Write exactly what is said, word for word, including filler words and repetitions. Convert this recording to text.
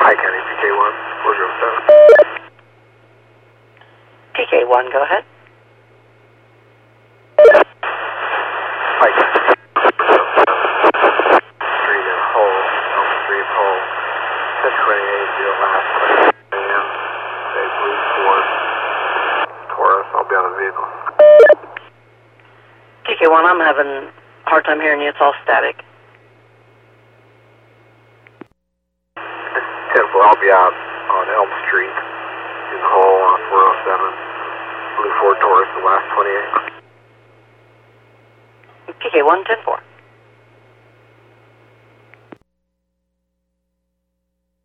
Pike County, P K one, four zero seven. P K one, go ahead. Pike County, street in Hull, Elm Street, Hull, ten twenty-eight, zero last twenty A M, a blue Ford Taurus, I'll be on the vehicle. P K one, I'm having a hard time hearing you, it's all static. ten four, I'll be out on Elm Street in Hull on four oh seven, blue Ford Taurus, the last twenty-eight. P K one, ten four.